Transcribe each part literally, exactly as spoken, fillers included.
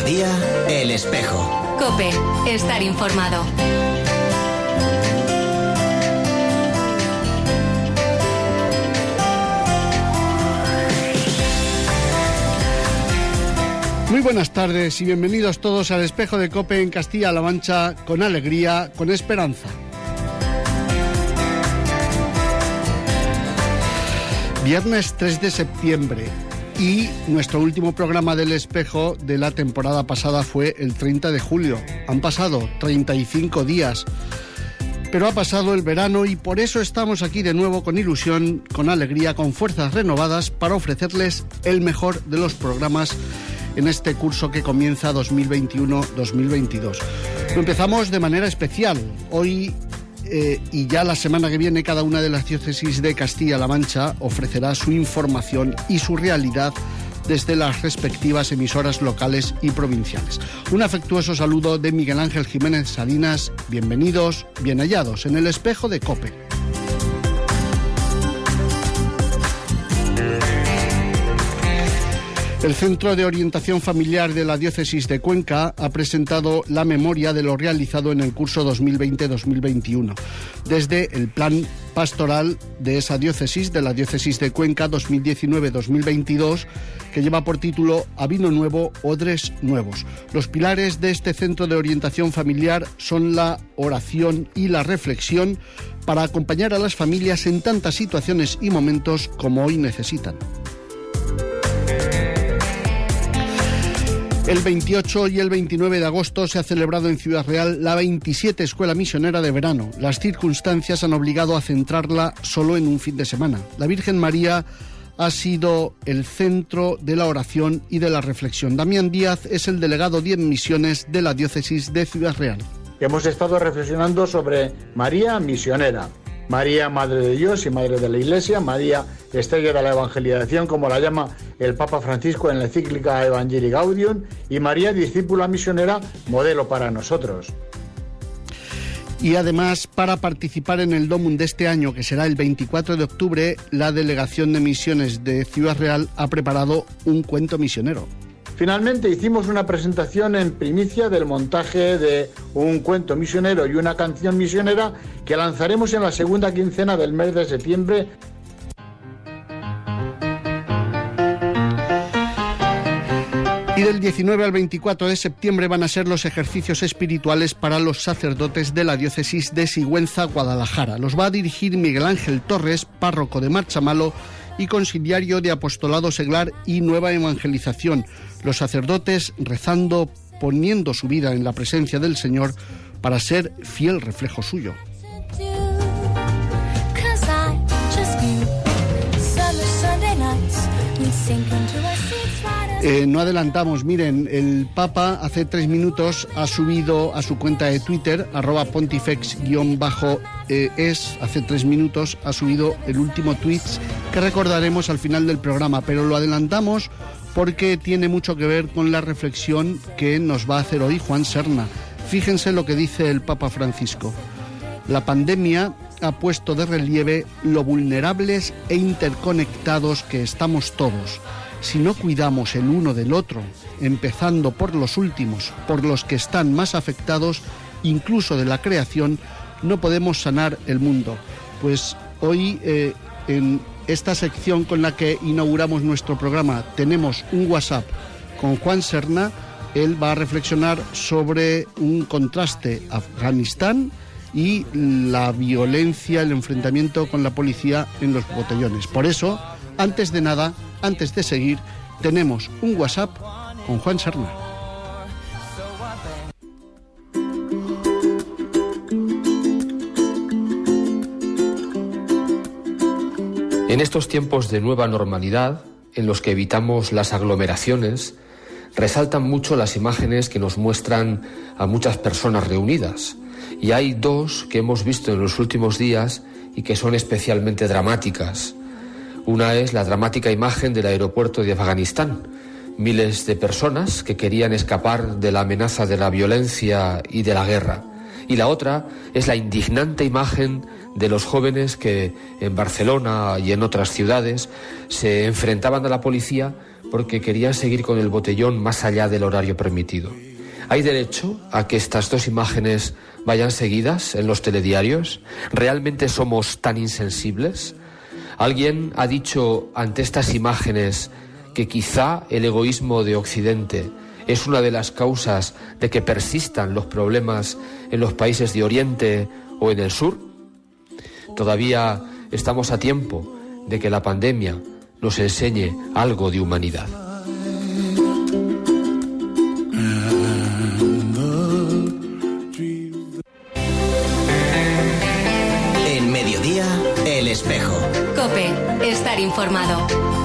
mediodía, El Espejo. COPE, estar informado. Muy buenas tardes y bienvenidos todos al Espejo de COPE en Castilla-La Mancha, con alegría, con esperanza. Viernes tres de septiembre y nuestro último programa del Espejo de la temporada pasada fue el treinta de julio. Han pasado treinta y cinco días, pero ha pasado el verano y por eso estamos aquí de nuevo con ilusión, con alegría, con fuerzas renovadas para ofrecerles el mejor de los programas en este curso que comienza dos mil veintiuno dos mil veintidós. Lo empezamos de manera especial. Hoy eh, y ya la semana que viene cada una de las diócesis de Castilla-La Mancha ofrecerá su información y su realidad desde las respectivas emisoras locales y provinciales. Un afectuoso saludo de Miguel Ángel Jiménez Salinas. Bienvenidos, bien hallados en el Espejo de COPE. El Centro de Orientación Familiar de la Diócesis de Cuenca ha presentado la memoria de lo realizado en el curso dos mil veinte dos mil veintiuno, desde el plan pastoral de esa diócesis, de la Diócesis de Cuenca dos mil diecinueve dos mil veintidós, que lleva por título A Vino Nuevo, Odres Nuevos. Los pilares de este Centro de Orientación Familiar son la oración y la reflexión para acompañar a las familias en tantas situaciones y momentos como hoy necesitan. El veintiocho y el veintinueve de agosto se ha celebrado en Ciudad Real la veintisiete Escuela Misionera de Verano. Las circunstancias han obligado a centrarla solo en un fin de semana. La Virgen María ha sido el centro de la oración y de la reflexión. Damián Díaz es el delegado de misiones de la Diócesis de Ciudad Real. Hemos estado reflexionando sobre María Misionera. María, Madre de Dios y Madre de la Iglesia, María, estrella de la evangelización, como la llama el Papa Francisco en la encíclica Evangelii Gaudium, y María, discípula misionera, modelo para nosotros. Y además, para participar en el Domum de este año, que será el veinticuatro de octubre, la Delegación de Misiones de Ciudad Real ha preparado un cuento misionero. Finalmente hicimos una presentación en primicia del montaje de un cuento misionero y una canción misionera que lanzaremos en la segunda quincena del mes de septiembre. Y del diecinueve al veinticuatro de septiembre van a ser los ejercicios espirituales para los sacerdotes de la diócesis de Sigüenza, Guadalajara. Los va a dirigir Miguel Ángel Torres, párroco de Marchamalo y conciliario de Apostolado Seglar y Nueva Evangelización. Los sacerdotes rezando, poniendo su vida en la presencia del Señor para ser fiel reflejo suyo. Eh, no adelantamos, miren, el Papa hace tres minutos ha subido a su cuenta de Twitter, arroba pontifex-es, hace tres minutos ha subido el último tweet que recordaremos al final del programa, pero lo adelantamos porque tiene mucho que ver con la reflexión que nos va a hacer hoy Juan Serna. Fíjense lo que dice el Papa Francisco. La pandemia ha puesto de relieve lo vulnerables e interconectados que estamos todos. Si no cuidamos el uno del otro, empezando por los últimos, por los que están más afectados, incluso de la creación, no podemos sanar el mundo. Pues hoy, eh, en esta sección con la que inauguramos nuestro programa, tenemos un WhatsApp con Juan Serna. Él va a reflexionar sobre un contraste Afganistán y la violencia, el enfrentamiento con la policía en los botellones. Por eso, antes de nada, antes de seguir, tenemos un WhatsApp con Juan Serna. En estos tiempos de nueva normalidad, en los que evitamos las aglomeraciones, resaltan mucho las imágenes que nos muestran a muchas personas reunidas. Y hay dos que hemos visto en los últimos días y que son especialmente dramáticas. Una es la dramática imagen del aeropuerto de Afganistán. Miles de personas que querían escapar de la amenaza de la violencia y de la guerra. Y la otra es la indignante imagen de los jóvenes que en Barcelona y en otras ciudades se enfrentaban a la policía porque querían seguir con el botellón más allá del horario permitido. ¿Hay derecho a que estas dos imágenes vayan seguidas en los telediarios? ¿Realmente somos tan insensibles? Alguien ha dicho ante estas imágenes que quizá el egoísmo de Occidente es una de las causas de que persistan los problemas en los países de Oriente o en el sur. Todavía estamos a tiempo de que la pandemia nos enseñe algo de humanidad. En Mediodía, El Espejo. COPE, estar informado.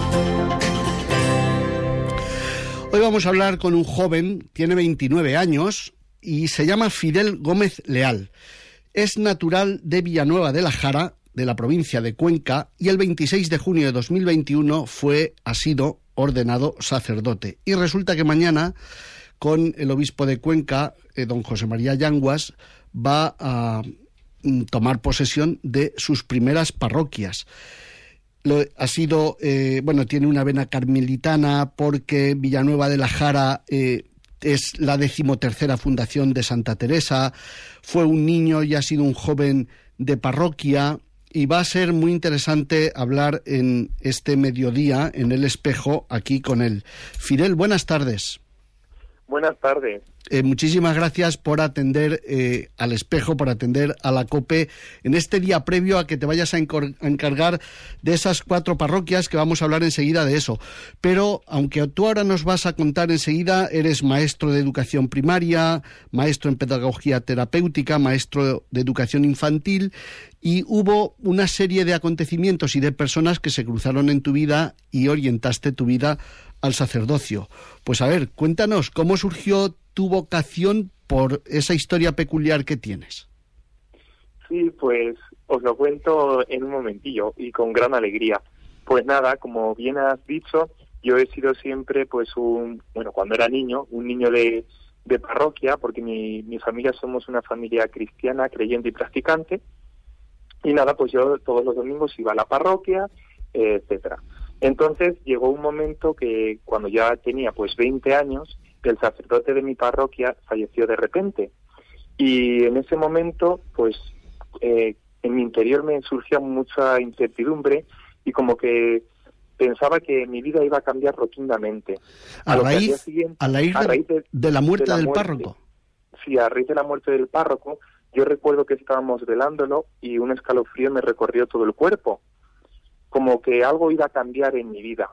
Hoy vamos a hablar con un joven, tiene veintinueve años y se llama Fidel Gómez Leal. Es natural de Villanueva de la Jara, de la provincia de Cuenca, y el veintiséis de junio de dos mil veintiuno fue, ha sido ordenado sacerdote. Y resulta que mañana, con el obispo de Cuenca, eh, don José María Yanguas, va a mm, tomar posesión de sus primeras parroquias. Lo, ha sido, eh, bueno, tiene una vena carmelitana porque Villanueva de la Jara eh, es la decimotercera fundación de Santa Teresa, fue un niño y ha sido un joven de parroquia, y va a ser muy interesante hablar en este mediodía en El Espejo aquí con él. Fidel, buenas tardes. Buenas tardes. Eh, muchísimas gracias por atender eh, al Espejo, por atender a la COPE en este día previo a que te vayas a, encor- a encargar de esas cuatro parroquias, que vamos a hablar enseguida de eso. Pero aunque tú ahora nos vas a contar enseguida, eres maestro de educación primaria, maestro en pedagogía terapéutica, maestro de educación infantil, y hubo una serie de acontecimientos y de personas que se cruzaron en tu vida y orientaste tu vida al sacerdocio. Pues a ver, cuéntanos, ¿cómo surgió tu vocación por esa historia peculiar que tienes? Sí, pues os lo cuento en un momentillo y con gran alegría. Pues nada, como bien has dicho, yo he sido siempre, pues un, bueno, cuando era niño, un niño de, de parroquia, porque mi, mi familia somos una familia cristiana, creyente y practicante, y nada, pues yo todos los domingos iba a la parroquia, eh, etcétera. Entonces llegó un momento que cuando ya tenía pues veinte años, el sacerdote de mi parroquia falleció de repente. Y en ese momento, pues eh, en mi interior me surgía mucha incertidumbre y como que pensaba que mi vida iba a cambiar rotundamente. A, a raíz, siguiente, a, raíz, de, a raíz de, de la muerte de la del muerte, párroco. Sí, a raíz de la muerte del párroco, yo recuerdo que estábamos velándolo y un escalofrío me recorrió todo el cuerpo. Como que algo iba a cambiar en mi vida.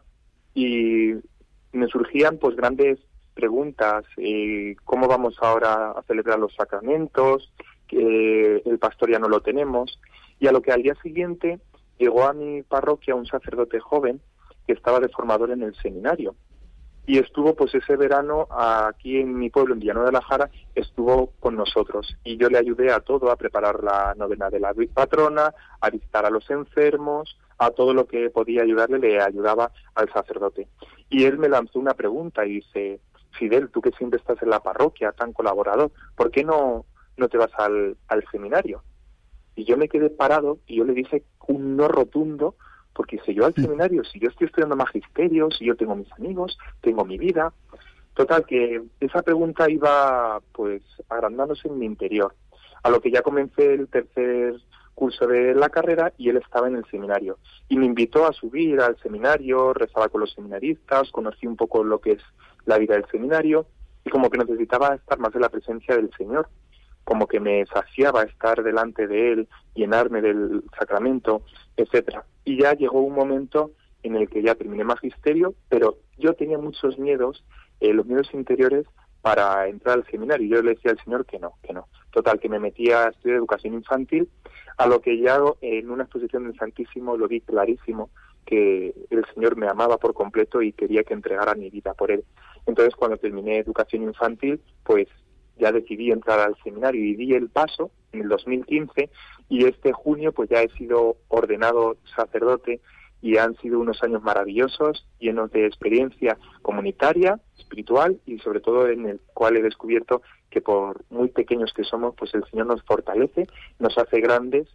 Y me surgían pues grandes preguntas, eh, ¿cómo vamos ahora a celebrar los sacramentos? Que el pastor ya no lo tenemos. Y a lo que al día siguiente llegó a mi parroquia un sacerdote joven que estaba de formador en el seminario. Y estuvo pues ese verano aquí en mi pueblo, en Villanueva de la Jara, estuvo con nosotros. Y yo le ayudé a todo, a preparar la novena de la patrona, a visitar a los enfermos, a todo lo que podía ayudarle, le ayudaba al sacerdote. Y él me lanzó una pregunta y dice, Fidel, tú que siempre estás en la parroquia, tan colaborador, ¿por qué no, no te vas al, al seminario? Y yo me quedé parado y yo le dije un no rotundo, porque si yo al seminario, si yo estoy estudiando magisterio, si yo tengo mis amigos, tengo mi vida. Total, que esa pregunta iba pues agrandándose en mi interior. A lo que ya comencé el tercer curso de la carrera y él estaba en el seminario. Y me invitó a subir al seminario, rezaba con los seminaristas, conocí un poco lo que es la vida del seminario y como que necesitaba estar más en la presencia del Señor. Como que me saciaba estar delante de él, llenarme del sacramento, etcétera. Y ya llegó un momento en el que ya terminé magisterio, pero yo tenía muchos miedos, eh, los miedos interiores, para entrar al seminario. Yo le decía al Señor que no, que no. Total, que me metí a estudiar educación infantil, a lo que ya en una exposición del Santísimo lo vi clarísimo, que el Señor me amaba por completo y quería que entregara mi vida por Él. Entonces, cuando terminé educación infantil, pues ya decidí entrar al seminario y di el paso en el dos mil quince y este junio pues ya he sido ordenado sacerdote y han sido unos años maravillosos, llenos de experiencia comunitaria, espiritual y sobre todo en el cual he descubierto que por muy pequeños que somos, pues el Señor nos fortalece, nos hace grandes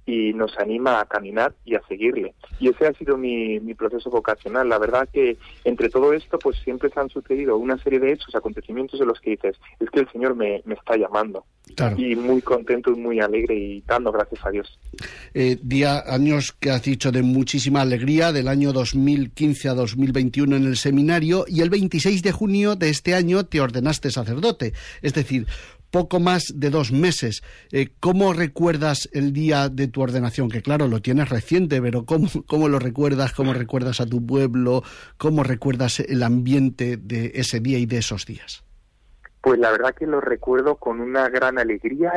y nos anima a caminar y a seguirle. Y ese ha sido mi, mi proceso vocacional. La verdad que entre todo esto pues siempre se han sucedido una serie de hechos, acontecimientos de los que dices, es que el Señor me, me está llamando. Claro. Y muy contento y muy alegre y dando gracias a Dios. Eh, día, años que has dicho de muchísima alegría, del año dos mil quince a dos mil veintiuno en el seminario, y el veintiséis de junio de este año te ordenaste sacerdote, es decir, poco más de dos meses. Eh, ¿Cómo recuerdas el día de tu ordenación? Que claro, lo tienes reciente, pero ¿cómo, cómo lo recuerdas? ¿Cómo recuerdas a tu pueblo? ¿Cómo recuerdas el ambiente de ese día y de esos días? Pues la verdad que lo recuerdo con una gran alegría,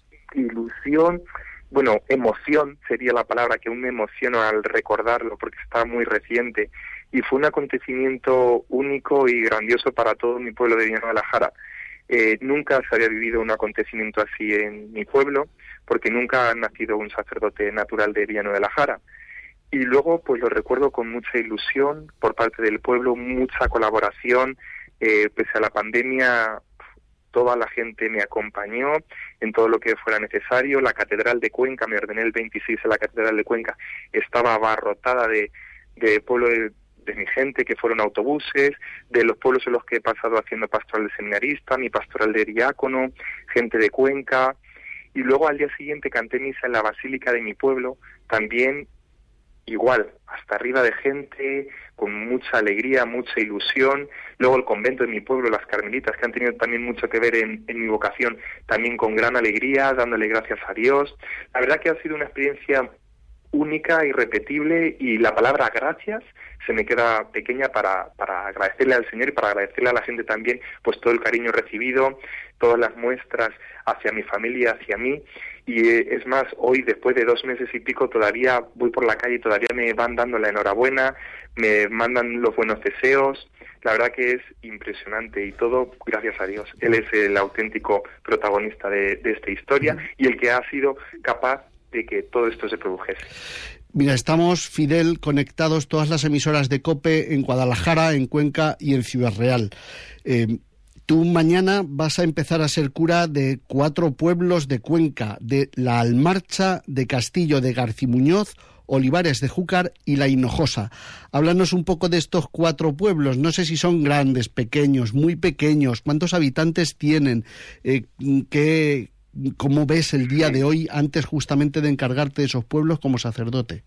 ilusión, bueno, emoción sería la palabra, que aún me emociono al recordarlo porque está muy reciente. Y fue un acontecimiento único y grandioso para todo mi pueblo de Villanueva de la Jara. Eh, nunca se había vivido un acontecimiento así en mi pueblo, porque nunca ha nacido un sacerdote natural de Villanueva de la Jara. Y luego pues lo recuerdo con mucha ilusión por parte del pueblo, mucha colaboración, eh, pese a la pandemia. Toda la gente me acompañó en todo lo que fuera necesario. La Catedral de Cuenca, me ordené el veintiséis en la Catedral de Cuenca, estaba abarrotada de, de pueblo de, de mi gente, que fueron autobuses, de los pueblos en los que he pasado haciendo pastoral de seminarista, mi pastoral de diácono, gente de Cuenca. Y luego al día siguiente canté misa en la Basílica de mi pueblo, también igual, hasta arriba de gente, con mucha alegría, mucha ilusión. Luego el convento de mi pueblo, las Carmelitas, que han tenido también mucho que ver en, en mi vocación, también con gran alegría, dándole gracias a Dios. La verdad que ha sido una experiencia única, irrepetible, y la palabra gracias se me queda pequeña para, para agradecerle al Señor y para agradecerle a la gente también pues todo el cariño recibido, todas las muestras hacia mi familia, hacia mí. Y eh, es más, hoy después de dos meses y pico todavía voy por la calle y todavía me van dando la enhorabuena, me mandan los buenos deseos. La verdad que es impresionante y todo gracias a Dios. Él es el auténtico protagonista de, de esta historia y el que ha sido capaz de que todo esto se produjese. Mira, estamos, Fidel, conectados todas las emisoras de COPE en Guadalajara, en Cuenca y en Ciudad Real. Eh, tú mañana vas a empezar a ser cura de cuatro pueblos de Cuenca, de La Almarcha, de Castillo de Garcimuñoz, Olivares de Júcar y La Hinojosa. Háblanos un poco de estos cuatro pueblos. No sé si son grandes, pequeños, muy pequeños. ¿Cuántos habitantes tienen? Eh, ¿qué, ¿Cómo ves el día de hoy antes justamente de encargarte de esos pueblos como sacerdote?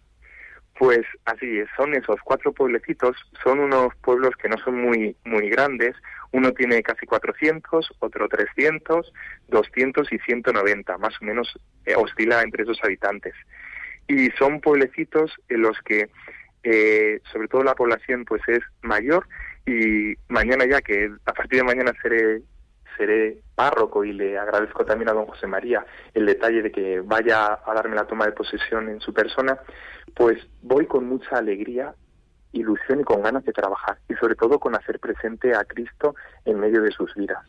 Pues así es, son esos cuatro pueblecitos, son unos pueblos que no son muy muy grandes. Uno tiene casi cuatrocientos, otro trescientos, doscientos y ciento noventa, más o menos eh, oscila entre esos habitantes. Y son pueblecitos en los que eh, sobre todo la población pues es mayor, y mañana ya, que a partir de mañana seré seré párroco, y le agradezco también a don José María el detalle de que vaya a darme la toma de posesión en su persona, pues voy con mucha alegría, ilusión y con ganas de trabajar, y sobre todo con hacer presente a Cristo en medio de sus vidas.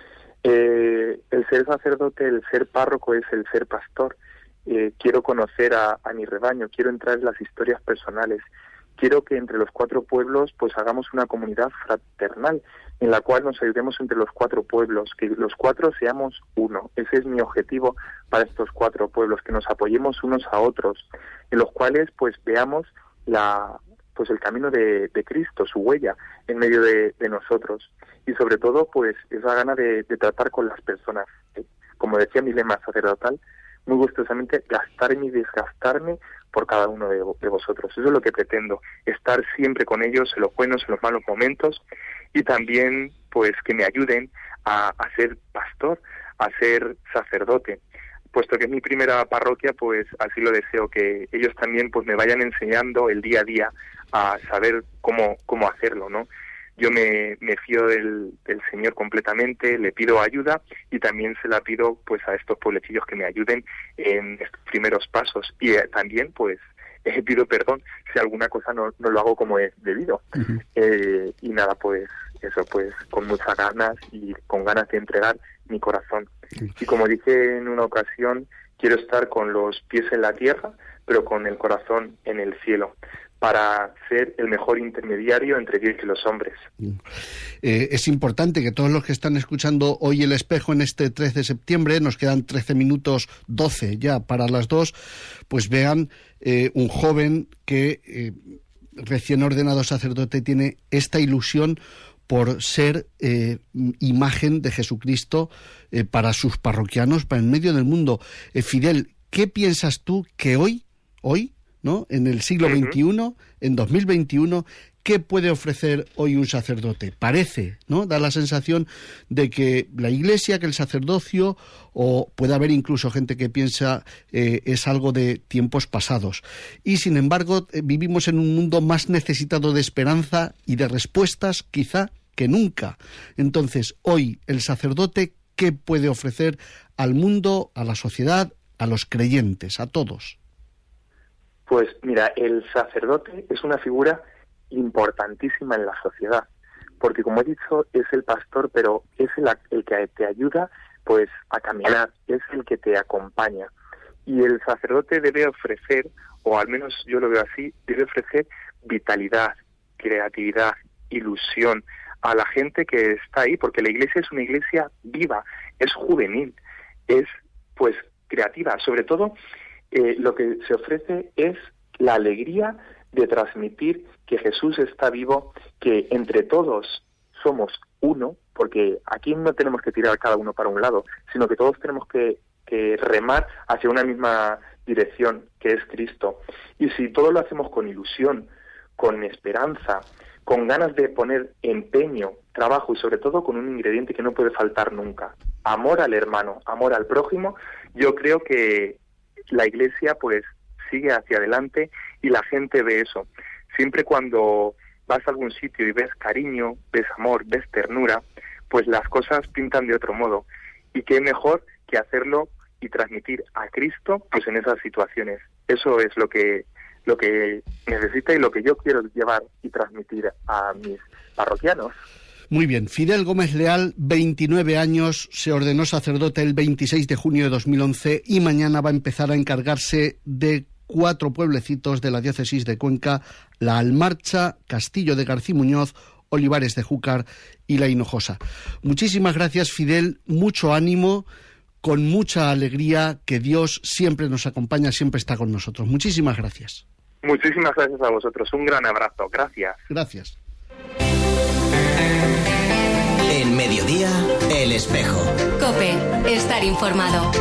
Eh, el ser sacerdote, el ser párroco es el ser pastor. Eh, quiero conocer a, a mi rebaño, quiero entrar en las historias personales, quiero que entre los cuatro pueblos pues hagamos una comunidad fraternal en la cual nos ayudemos entre los cuatro pueblos, que los cuatro seamos uno. Ese es mi objetivo para estos cuatro pueblos, que nos apoyemos unos a otros, en los cuales pues veamos la pues el camino de, de Cristo, su huella en medio de, de nosotros, y sobre todo pues esa gana de, de tratar con las personas, como decía mi lema sacerdotal, muy gustosamente, gastarme y desgastarme por cada uno de, de vosotros. Eso es lo que pretendo, estar siempre con ellos en los buenos, en los malos momentos, y también pues que me ayuden a, a ser pastor, a ser sacerdote. Puesto que es mi primera parroquia, pues así lo deseo, que ellos también pues me vayan enseñando el día a día a saber cómo cómo hacerlo, ¿no? Yo me, me fío del, del Señor completamente, le pido ayuda, y también se la pido pues a estos pueblecillos que me ayuden en estos primeros pasos, y eh, también pues eh, pido perdón si alguna cosa no, no lo hago como es debido. Uh-huh. eh, y nada, pues eso, pues con muchas ganas y con ganas de entregar mi corazón. Uh-huh. Y como dije en una ocasión, quiero estar con los pies en la tierra, pero con el corazón en el cielo. para ser el mejor intermediario entre Dios y los hombres. Eh, es importante que todos los que están escuchando hoy El Espejo en este tres de septiembre, nos quedan trece minutos, doce ya para las dos, pues vean eh, un joven que eh, recién ordenado sacerdote tiene esta ilusión por ser eh, imagen de Jesucristo eh, para sus parroquianos, para el medio del mundo. Eh, Fidel, ¿qué piensas tú que hoy, hoy, ¿no?, en el siglo uh-huh. veintiuno, en dos mil veintiuno, qué puede ofrecer hoy un sacerdote? Parece, ¿no?, da la sensación de que la Iglesia, que el sacerdocio, o puede haber incluso gente que piensa eh, es algo de tiempos pasados. Y sin embargo, eh, vivimos en un mundo más necesitado de esperanza y de respuestas, quizá, que nunca. Entonces, hoy, el sacerdote, ¿qué puede ofrecer al mundo, a la sociedad, a los creyentes, a todos? Pues mira, el sacerdote es una figura importantísima en la sociedad, porque como he dicho, es el pastor, pero es el, el que te ayuda pues a caminar, es el que te acompaña. Y el sacerdote debe ofrecer, o al menos yo lo veo así, debe ofrecer vitalidad, creatividad, ilusión a la gente que está ahí, porque la iglesia es una iglesia viva, es juvenil, es pues creativa, sobre todo. Eh, lo que se ofrece es la alegría de transmitir que Jesús está vivo, que entre todos somos uno, porque aquí no tenemos que tirar cada uno para un lado, sino que todos tenemos que, que remar hacia una misma dirección, que es Cristo. Y si todo lo hacemos con ilusión, con esperanza, con ganas de poner empeño, trabajo y sobre todo con un ingrediente que no puede faltar nunca, amor al hermano, amor al prójimo, yo creo que la Iglesia pues sigue hacia adelante y la gente ve eso. Siempre cuando vas a algún sitio y ves cariño, ves amor, ves ternura, pues las cosas pintan de otro modo. Y qué mejor que hacerlo y transmitir a Cristo pues en esas situaciones. Eso es lo que lo que necesita y lo que yo quiero llevar y transmitir a mis parroquianos. Muy bien. Fidel Gómez Leal, veintinueve años, se ordenó sacerdote el veintiséis de junio de dos mil once y mañana va a empezar a encargarse de cuatro pueblecitos de la diócesis de Cuenca: La Almarcha, Castillo de Garcimuñoz, Olivares de Júcar y La Hinojosa. Muchísimas gracias, Fidel, mucho ánimo, con mucha alegría, que Dios siempre nos acompaña, siempre está con nosotros. Muchísimas gracias. Muchísimas gracias a vosotros, un gran abrazo, gracias. Gracias. En Mediodía, El Espejo. COPE, estar informado.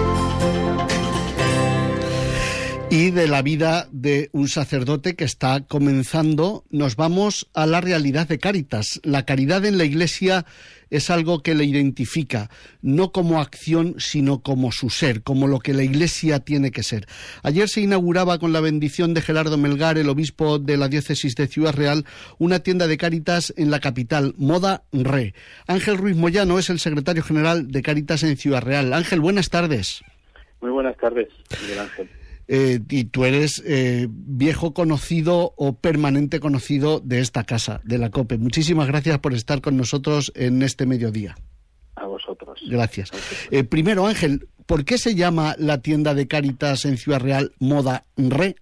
Y de la vida de un sacerdote que está comenzando, nos vamos a la realidad de Cáritas. La caridad en la Iglesia es algo que le identifica, no como acción, sino como su ser, como lo que la Iglesia tiene que ser. Ayer se inauguraba con la bendición de Gerardo Melgar, el obispo de la diócesis de Ciudad Real, una tienda de Cáritas en la capital, Moda Re. Ángel Ruiz Moyano es el secretario general de Cáritas en Ciudad Real. Ángel, buenas tardes. Muy buenas tardes, Miguel Ángel. Eh, y tú eres eh, viejo conocido o permanente conocido de esta casa, de la COPE. Muchísimas gracias por estar con nosotros en este mediodía. A vosotros. Gracias. Eh, primero, Ángel, ¿por qué se llama la tienda de Cáritas en Ciudad Real Moda Re?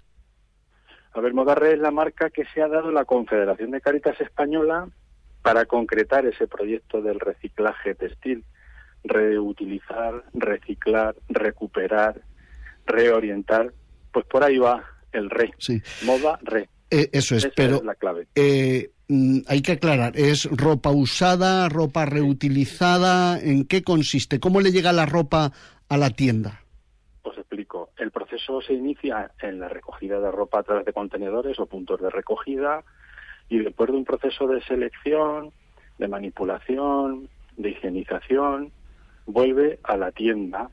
A ver, Moda Re es la marca que se ha dado la Confederación de Cáritas Española para concretar ese proyecto del reciclaje textil. Reutilizar, reciclar, recuperar, reorientar, pues por ahí va el re. Sí. Moda Re. Eh, eso es, Esa pero es la clave. Eh, hay que aclarar, ¿es ropa usada, ropa reutilizada? ¿En qué consiste? ¿Cómo le llega la ropa a la tienda? Os explico. El proceso se inicia en la recogida de ropa a través de contenedores o puntos de recogida, y después de un proceso de selección, de manipulación, de higienización, vuelve a la tienda,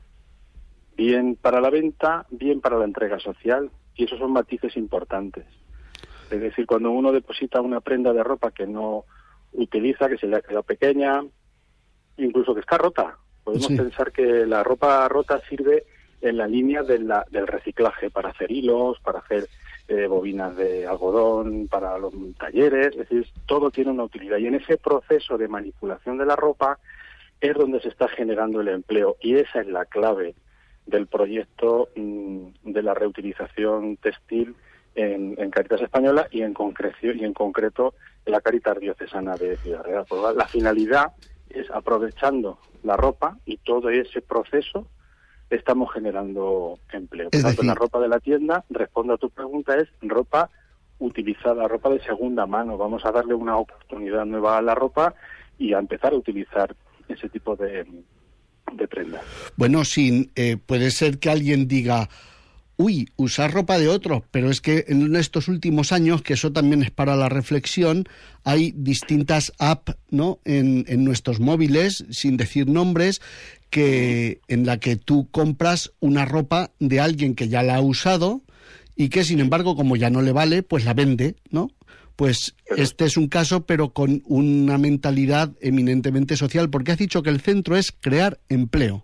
bien para la venta, bien para la entrega social, y esos son matices importantes. Es decir, cuando uno deposita una prenda de ropa que no utiliza, que se le ha quedado pequeña, incluso que está rota, podemos sí. pensar que la ropa rota sirve en la línea de la, del reciclaje, para hacer hilos, para hacer eh, bobinas de algodón, para los talleres, es decir, todo tiene una utilidad. Y en ese proceso de manipulación de la ropa es donde se está generando el empleo, y esa es la clave del proyecto mmm, de la reutilización textil en, en Cáritas Española y en, concrecio, y en concreto en la Cáritas Diocesana de Ciudad Real. Pues la finalidad es, aprovechando la ropa y todo ese proceso, estamos generando empleo. Por tanto, la ropa de la tienda, respondo a tu pregunta, es ropa utilizada, ropa de segunda mano. Vamos a darle una oportunidad nueva a la ropa y a empezar a utilizar ese tipo de, de prendas. Bueno, sí, eh, puede ser que alguien diga, uy, usar ropa de otros, pero es que en estos últimos años, que eso también es para la reflexión, hay distintas apps, ¿no?, en, en nuestros móviles, sin decir nombres, que en la que tú compras una ropa de alguien que ya la ha usado y que, sin embargo, como ya no le vale, pues la vende, ¿no? Pues este es un caso, pero con una mentalidad eminentemente social, porque has dicho que el centro es crear empleo.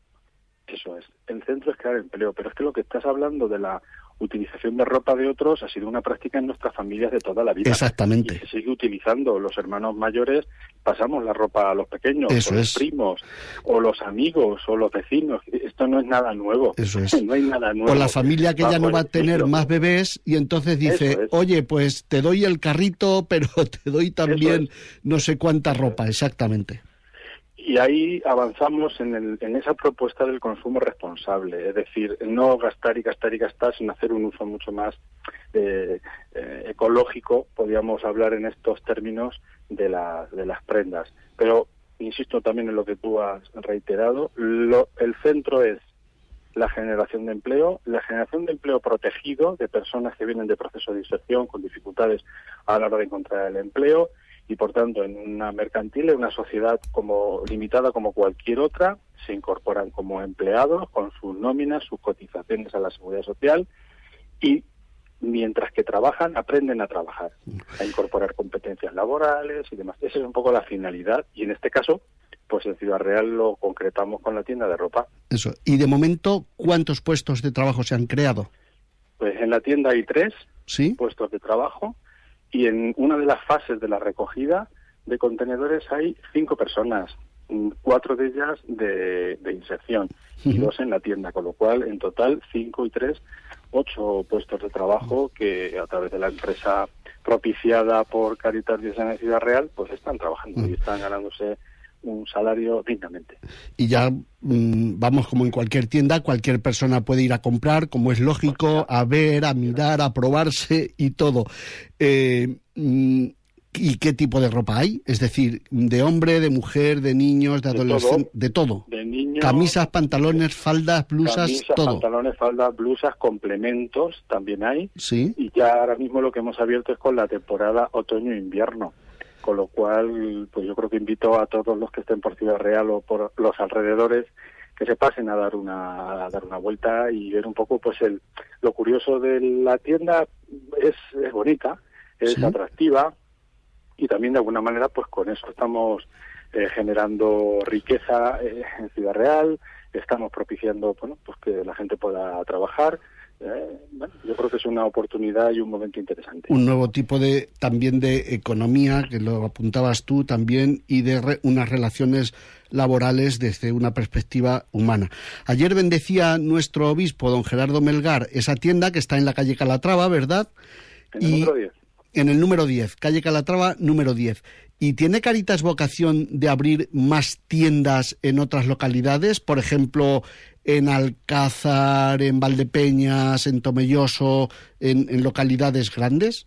Eso es, el centro es crear empleo, pero es que lo que estás hablando de la utilización de ropa de otros ha sido una práctica en nuestras familias de toda la vida. Exactamente. Y se sigue utilizando. Los hermanos mayores pasamos la ropa a los pequeños, Eso o los es. primos, o los amigos, o los vecinos. Esto no es nada nuevo. Eso es. No hay nada nuevo. O la familia que ya no va a tener más bebés y entonces dice, Eso es. oye, pues te doy el carrito, pero te doy también no sé cuánta ropa. Exactamente. Y ahí avanzamos en, el, en esa propuesta del consumo responsable, es decir, no gastar y gastar y gastar, sino hacer un uso mucho más eh, eh, ecológico, podríamos hablar en estos términos, de, la, de las prendas. Pero insisto también en lo que tú has reiterado, lo, el centro es la generación de empleo, la generación de empleo protegido de personas que vienen de procesos de inserción con dificultades a la hora de encontrar el empleo, y por tanto en una mercantil, en una sociedad como limitada como cualquier otra, se incorporan como empleados con sus nóminas, sus cotizaciones a la seguridad social, y mientras que trabajan, aprenden a trabajar, a incorporar competencias laborales y demás. Esa es un poco la finalidad, y en este caso, pues en Ciudad Real lo concretamos con la tienda de ropa. Eso. Y de momento, ¿cuántos puestos de trabajo se han creado? Pues en la tienda hay tres ¿Sí? puestos de trabajo, y en una de las fases de la recogida de contenedores hay cinco personas, cuatro de ellas de, de inserción y Uh-huh. dos en la tienda, con lo cual en total cinco y tres, ocho puestos de trabajo que a través de la empresa propiciada por Cáritas Diocesana de Ciudad Real pues están trabajando Uh-huh. y están ganándose un salario dignamente. Y ya mmm, vamos, como en cualquier tienda, cualquier persona puede ir a comprar, como es lógico, a ver, a mirar, a probarse y todo. Eh, mmm, ¿Y qué tipo de ropa hay? Es decir, de hombre, de mujer, de niños, de adolescentes, de todo. De niños. Camisas, pantalones, faldas, blusas, camisas, todo. Pantalones, faldas, blusas, complementos también hay. Sí. Y ya ahora mismo lo que hemos abierto es con la temporada otoño-invierno. Con lo cual, pues yo creo que invito a todos los que estén por Ciudad Real o por los alrededores que se pasen a dar una a dar una vuelta y ver un poco, pues el lo curioso de la tienda es, es bonita, es Sí. atractiva, y también de alguna manera, pues con eso estamos eh, generando riqueza eh, en Ciudad Real, estamos propiciando, bueno, pues que la gente pueda trabajar. Eh, bueno, yo creo que es una oportunidad y un momento interesante. Un nuevo tipo de también de economía, que lo apuntabas tú también, y de re, unas relaciones laborales desde una perspectiva humana. Ayer bendecía nuestro obispo, don Gerardo Melgar, esa tienda que está en la calle Calatrava, ¿verdad? En el y número diez. En el número diez, calle Calatrava, número diez. ¿Y tiene Cáritas vocación de abrir más tiendas en otras localidades? Por ejemplo, en Alcázar, en Valdepeñas, en Tomelloso, en, en localidades grandes.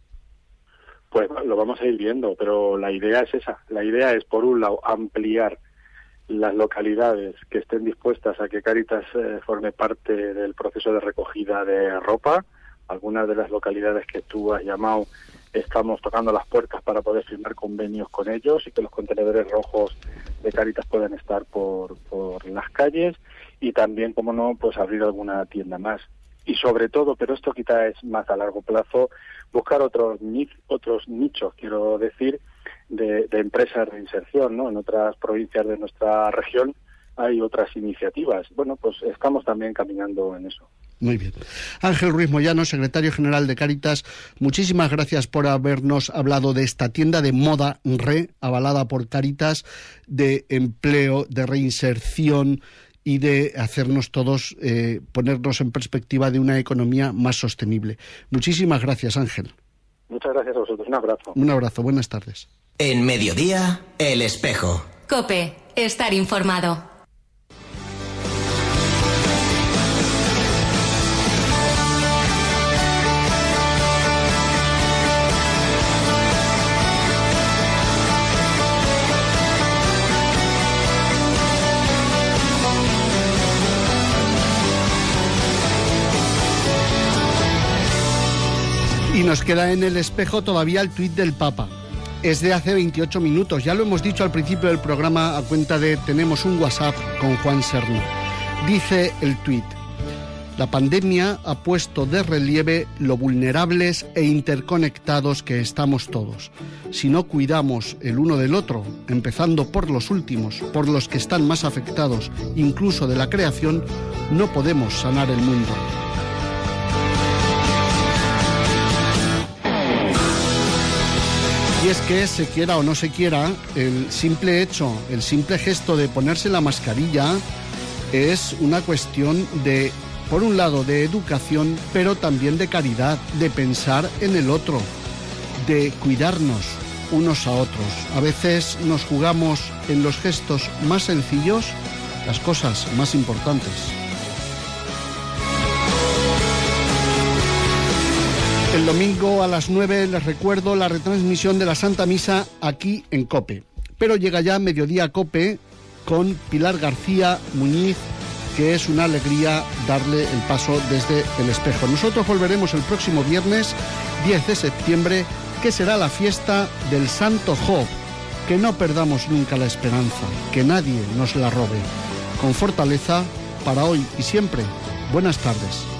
Pues lo vamos a ir viendo, pero la idea es esa. La idea es, por un lado, ampliar las localidades que estén dispuestas a que Cáritas eh, forme parte del proceso de recogida de ropa. Algunas de las localidades que tú has llamado, estamos tocando las puertas para poder firmar convenios con ellos y que los contenedores rojos de Cáritas puedan estar por, por las calles, y también, como no, pues abrir alguna tienda más. Y sobre todo, pero esto quizá es más a largo plazo, buscar otros ni, otros nichos, quiero decir, de, de empresas de inserción, ¿no? En otras provincias de nuestra región hay otras iniciativas. Bueno, pues estamos también caminando en eso. Muy bien. Ángel Ruiz Moyano, secretario general de Cáritas, muchísimas gracias por habernos hablado de esta tienda de moda re, avalada por Cáritas, de empleo, de reinserción y de hacernos todos eh, ponernos en perspectiva de una economía más sostenible. Muchísimas gracias, Ángel. Muchas gracias a vosotros. Un abrazo. Un abrazo. Buenas tardes. En Mediodía, El Espejo. COPE. Estar informado. Y nos queda en El Espejo todavía el tuit del Papa. Es de hace veintiocho minutos, ya lo hemos dicho al principio del programa a cuenta de tenemos un WhatsApp con Juan Serna. Dice el tuit: la pandemia ha puesto de relieve lo vulnerables e interconectados que estamos todos. Si no cuidamos el uno del otro, empezando por los últimos, por los que están más afectados, incluso de la creación, no podemos sanar el mundo. Y es que, se quiera o no se quiera, el simple hecho, el simple gesto de ponerse la mascarilla es una cuestión de, por un lado, de educación, pero también de caridad, de pensar en el otro, de cuidarnos unos a otros. A veces nos jugamos en los gestos más sencillos las cosas más importantes. El domingo a las nueve les recuerdo la retransmisión de la Santa Misa aquí en COPE. Pero llega ya Mediodía COPE con Pilar García Muñiz, que es una alegría darle el paso desde El Espejo. Nosotros volveremos el próximo viernes diez de septiembre, que será la fiesta del Santo Job. Que no perdamos nunca la esperanza, que nadie nos la robe. Con fortaleza, para hoy y siempre, buenas tardes.